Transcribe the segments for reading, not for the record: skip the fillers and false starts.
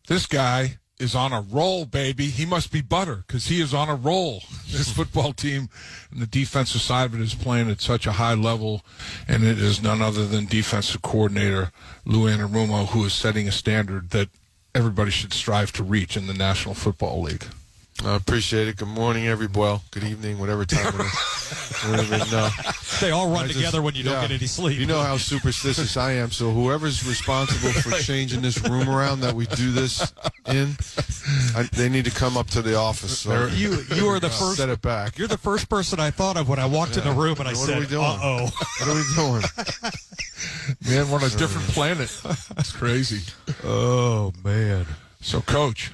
This guy is on a roll, baby. He must be butter because he is on a roll. This football team and the defensive side of it is playing at such a high level, and it is none other than defensive coordinator Lou Anarumo, who is setting a standard that everybody should strive to reach in the National Football League. I appreciate it. Good morning, everybody. Good evening, whatever time it is. They all run together when you don't get any sleep. You know how superstitious I am, so whoever's responsible for changing this room around that we do this in, they need to come up to the office. So you are the first. Set it back. You're the first person I thought of when I walked in the room, and I said, "Uh-oh, what are we doing?" Man, we're on a different planet. It's crazy. Oh man. So, Coach.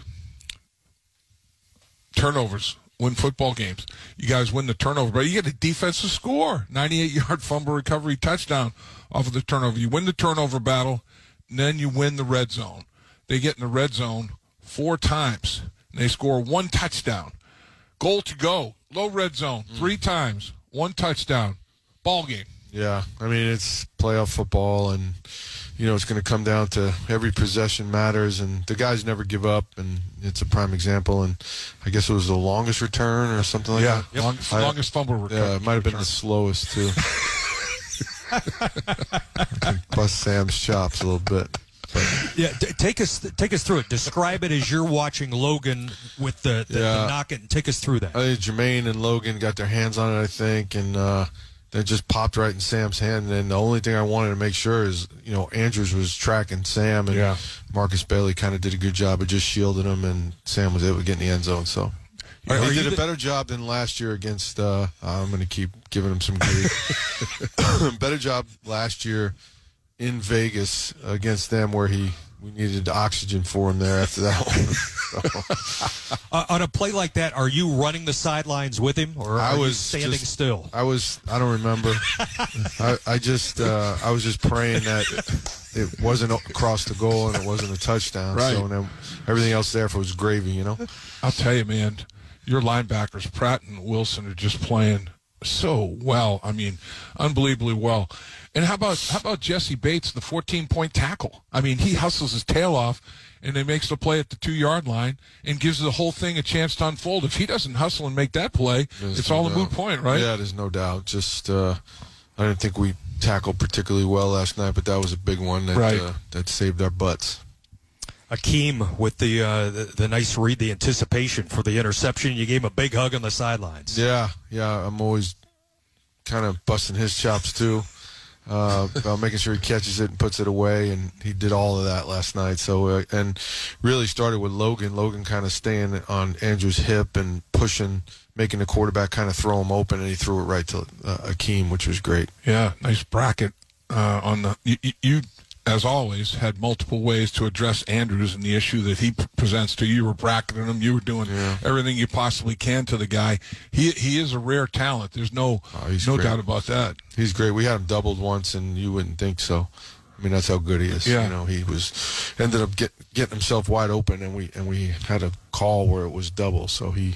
Turnovers win football games. You guys win the turnover, but you get a defensive score. 98-yard fumble recovery touchdown off of the turnover. You win the turnover battle, and then you win the red zone. They get in the red zone 4 times, and they score 1 touchdown. Goal to go. Low red zone 3 times, 1 touchdown. Ball game. Yeah, I mean, it's playoff football, and it's going to come down to every possession matters, and the guys never give up, and it's a prime example. And I guess it was the longest return or something like that. Yeah, longest fumble return. Yeah, it might have been the slowest, too. Bust Sam's chops a little bit. But. Yeah, take us through it. Describe it as you're watching Logan with the knock it, and take us through that. I think Jermaine and Logan got their hands on it, I think, and it just popped right in Sam's hand. And the only thing I wanted to make sure is, Andrews was tracking Sam, and Marcus Bailey kind of did a good job of just shielding him, and Sam was able to get in the end zone. So he did a better job than last year against, I'm going to keep giving him some grief. Better job last year in Vegas against them, where we needed oxygen for him there after that one. On a play like that, are you running the sidelines with him, or are you standing still? I don't remember. I was just praying that it wasn't across the goal and it wasn't a touchdown. Right. So then everything else there was gravy, I'll tell you, man, your linebackers, Pratt and Wilson, are just playing so well. I mean, unbelievably well. And how about Jesse Bates, the 14-point tackle? I mean, he hustles his tail off, and he makes the play at the 2-yard line and gives the whole thing a chance to unfold. If he doesn't hustle and make that play, it's all a moot point, right? Yeah, there's no doubt. Just I didn't think we tackled particularly well last night, but that was a big one that saved our butts. Akeem with the nice read, the anticipation for the interception. You gave him a big hug on the sidelines. Yeah, I'm always kind of busting his chops too. About making sure he catches it and puts it away, and he did all of that last night. So and really started with Logan kind of staying on Andrew's hip and pushing, making the quarterback kind of throw him open, and he threw it right to Akeem, which was great. Yeah, nice bracket on the you as always had multiple ways to address Andrews and the issue that he presents to you. You were bracketing him, you were doing everything you possibly can to the guy. He is a rare talent. There's no doubt about that. He's great. We had him doubled once, and you wouldn't think so. I mean, that's how good he is. Yeah. He ended up getting himself wide open, and we had a call where it was double. So he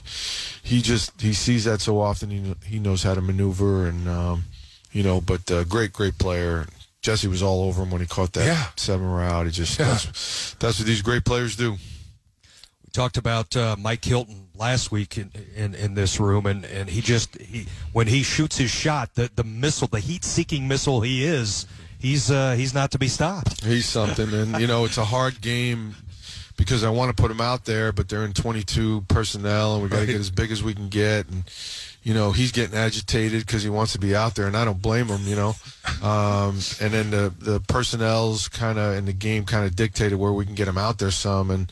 sees that so often. He knows how to maneuver, and but great player. Jesse was all over him when he caught that 7 route. That's what these great players do. We talked about Mike Hilton last week in this room, and he when he shoots his shot, the missile, the heat-seeking missile he's not to be stopped. He's something, and it's a hard game because I want to put him out there, but they're in 22 personnel, and we got to get as big as we can get, and he's getting agitated because he wants to be out there, and I don't blame him, and then the personnel's kind of in the game kind of dictated where we can get him out there some, and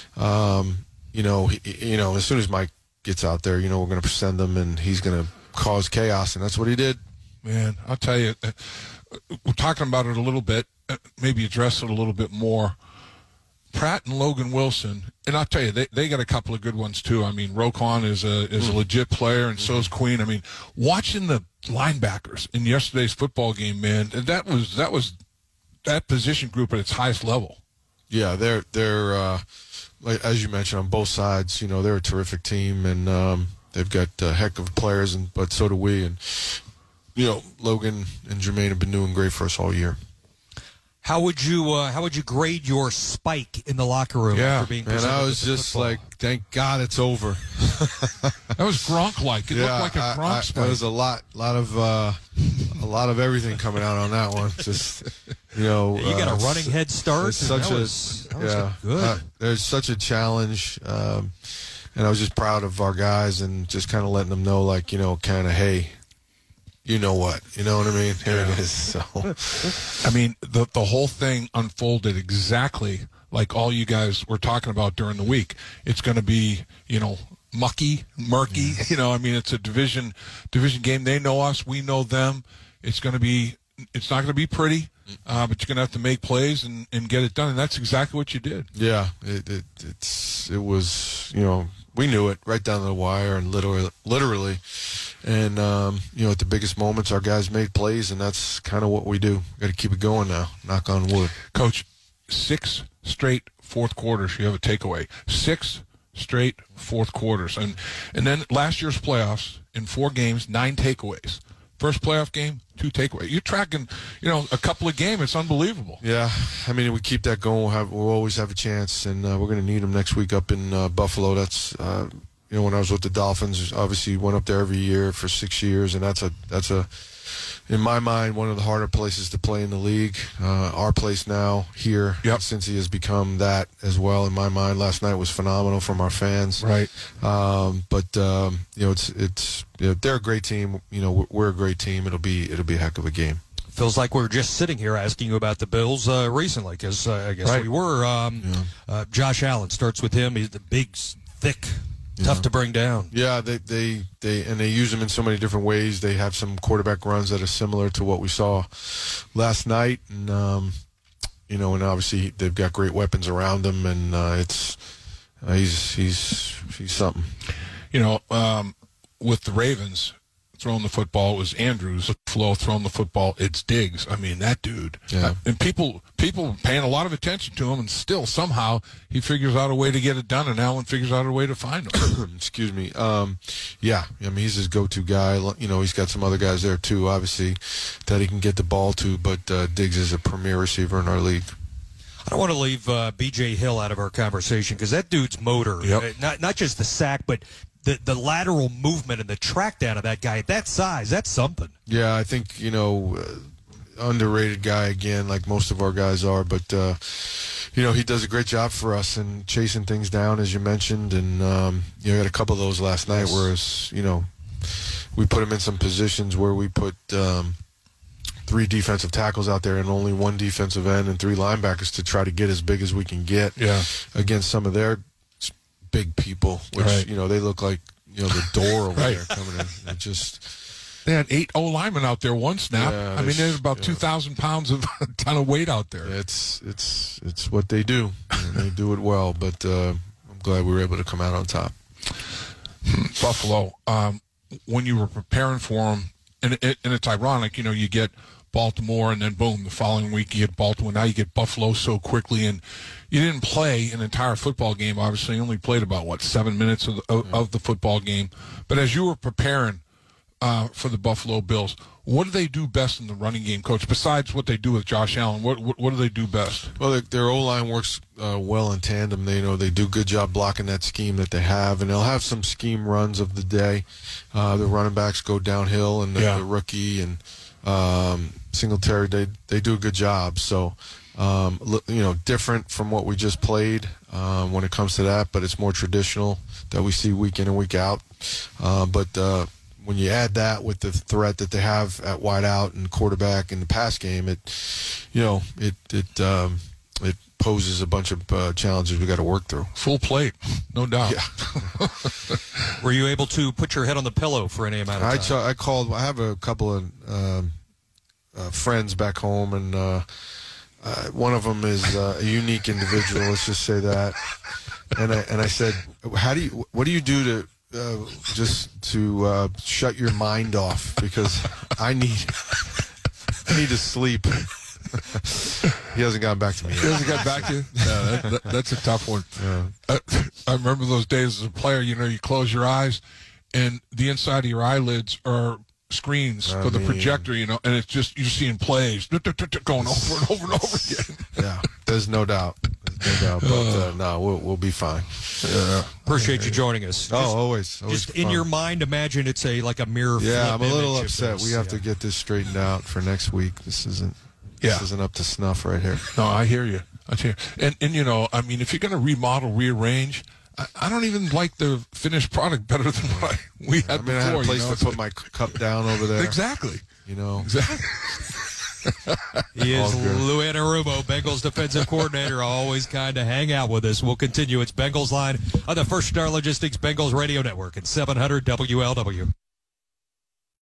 as soon as Mike gets out there, we're going to send him, and he's going to cause chaos, and that's what he did. Man, I'll tell you, we're talking about it a little bit, maybe address it a little bit more. Pratt and Logan Wilson, and I'll tell you, they got a couple of good ones too. I mean, Roquan is a legit player, and so is Queen. I mean, watching the linebackers in yesterday's football game, man, that was that position group at its highest level. Yeah, they're like, as you mentioned, on both sides. They're a terrific team, and they've got a heck of players, but so do we. And Logan and Jermaine have been doing great for us all year. How would you grade your spike in the locker room after being presented? And I was just football? like, thank God it's over. That was Gronk-like. It looked like a Gronk spike. There was a lot of everything coming out on that one. Just you got a running head start. That was good. There's such a challenge, and I was just proud of our guys and just kind of letting them know, like, kind of, hey, you know what I mean? Here it is. So, I mean, the whole thing unfolded exactly like all you guys were talking about during the week. It's going to be, murky. I mean, it's a division game. They know us. We know them. It's not going to be pretty, but you're going to have to make plays and get it done. And that's exactly what you did. Yeah. It was, we knew it right down to the wire and literally. And, at the biggest moments, our guys made plays, and that's kind of what we do. Got to keep it going now, knock on wood. Coach, 6 straight fourth quarters, you have a takeaway. 6 straight fourth quarters. And then last year's playoffs, in 4 games, 9 takeaways. First playoff game, 2 takeaways. You're tracking, a couple of games. It's unbelievable. Yeah. I mean, we keep that going. We'll always have a chance, and we're going to need them next week up in Buffalo. That's when I was with the Dolphins, obviously went up there every year for 6 years, and that's a in my mind, one of the harder places to play in the league. Our place now here, since he has become that as well. In my mind, last night was phenomenal from our fans. Right. It's they're a great team. We're a great team. It'll be a heck of a game. Feels like we were just sitting here asking you about the Bills recently, because I guess we were. Josh Allen starts with him. He's the big, thick. Tough to bring down. Yeah, they use them in so many different ways. They have some quarterback runs that are similar to what we saw last night, and and obviously they've got great weapons around him, and he's something. With the Ravens throwing the football, it was Andrews. Flo throwing the football, it's Diggs. I mean, that dude. Yeah. And people paying a lot of attention to him, and still somehow he figures out a way to get it done, and Allen figures out a way to find him. Excuse me. I mean, he's his go-to guy. He's got some other guys there too, obviously, that he can get the ball to, but Diggs is a premier receiver in our league. I don't want to leave B.J. Hill out of our conversation, because that dude's motor, not just the sack, but the lateral movement and the track down of that guy at that size, that's something. Yeah, I think, underrated guy again, like most of our guys are, but, he does a great job for us in chasing things down, as you mentioned, and, we had a couple of those last night, whereas, we put him in some positions where we put 3 defensive tackles out there and only 1 defensive end and 3 linebackers to try to get as big as we can get against some of their big people, which they look like the door over there coming in. It just they had 8 O-linemen out there one snap. Yeah, I mean, there's about 2,000 pounds of a ton of weight out there. It's what they do, and they do it well. But I'm glad we were able to come out on top. Buffalo, when you were preparing for them, and it's ironic, you get Baltimore, and then boom, the following week you get Baltimore. Now you get Buffalo so quickly, and you didn't play an entire football game. Obviously, you only played about 7 minutes of the football game. But as you were preparing for the Buffalo Bills, what do they do best in the running game, Coach? Besides what they do with Josh Allen, what do they do best? Well, their O-line works well in tandem. They do a good job blocking that scheme that they have, and they'll have some scheme runs of the day. The running backs go downhill, and the rookie and Singletary, they do a good job. So, different from what we just played when it comes to that, but it's more traditional that we see week in and week out. But when you add that with the threat that they have at wideout and quarterback in the pass game, it poses a bunch of challenges we got to work through. Full plate, no doubt. Yeah. Were you able to put your head on the pillow for any amount of time? I called. I have a couple of friends back home, and one of them is a unique individual. Let's just say that. And I said, what do you do to just to shut your mind off, because I need to sleep. He hasn't gotten back to me yet. He hasn't got back to you? Yeah, that's a tough one. Yeah. I remember those days as a player, you close your eyes and the inside of your eyelids are screens for the projector, you know, and it's just you're seeing plays going over and over and over again. Yeah, there's no doubt. But no, we'll be fine. Appreciate you joining us. Always Just in fun. your mind, imagine it's like a mirror. Yeah, I'm a little image upset. We have to get this straightened out for next week. This isn't up to snuff right here. No, I hear you. And you know, I mean, if you're going to remodel, rearrange, I don't even like the finished product better than what we had before. I had a place to put my cup down over there. Exactly. You know. Exactly. He is Lou Anarumo, Bengals defensive coordinator, always kind to hang out with us. We'll continue. It's Bengals Line on the First Star Logistics Bengals Radio Network at 700 WLW.